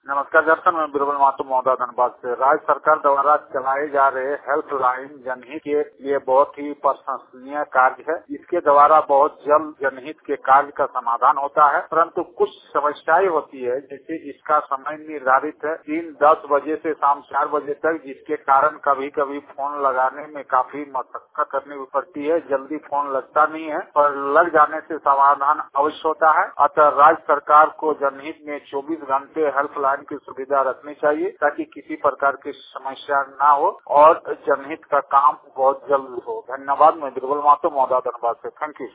नमस्कार दर्शन, मैं बिरबल मातू महोदय धनबाद से। राज्य सरकार द्वारा चलाए जा रहे हेल्पलाइन जनहित के लिए बहुत ही प्रशंसनीय कार्य है। इसके द्वारा बहुत जल्द जनहित के कार्य का समाधान होता है, परंतु कुछ समस्याएं होती है। जैसे इसका समय निर्धारित है 10 बजे से शाम 4 बजे तक, जिसके कारण कभी कभी फोन लगाने में काफी मशक्कत करनी पड़ती है। जल्दी फोन लगता नहीं है, पर लग जाने से समाधान अवश्य होता है। अतः राज्य सरकार को जनहित में 24 घंटे हेल्पलाइन की सुविधा रखनी चाहिए, ताकि किसी प्रकार की समस्या ना हो और जनहित का काम बहुत जल्द हो। धन्यवाद। मैं बिरबल मातो महोदय धनबाद से। Thank you.